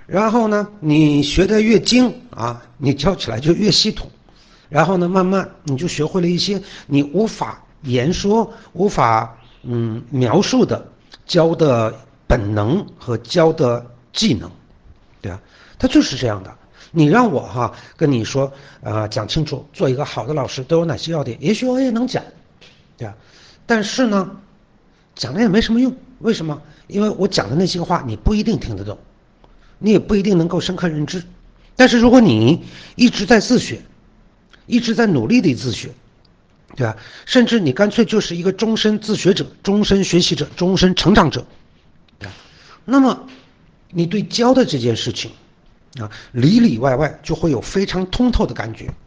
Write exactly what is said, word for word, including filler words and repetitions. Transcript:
然后呢，你学得越精啊，你教起来就越系统。然后呢，慢慢你就学会了一些你无法言说、无法嗯描述的教的本能和教的技能，对啊，它就是这样的。你让我哈跟你说，呃，讲清楚，做一个好的老师都有哪些要点，也许我也能讲，对啊，但是呢，讲了也没什么用。为什么？因为我讲的那些话你不一定听得懂，你也不一定能够深刻认知。但是如果你一直在自学，一直在努力的自学，对吧？甚至你干脆就是一个终身自学者、终身学习者、终身成长者，对吧？那么你对教的这件事情啊，里里外外就会有非常通透的感觉。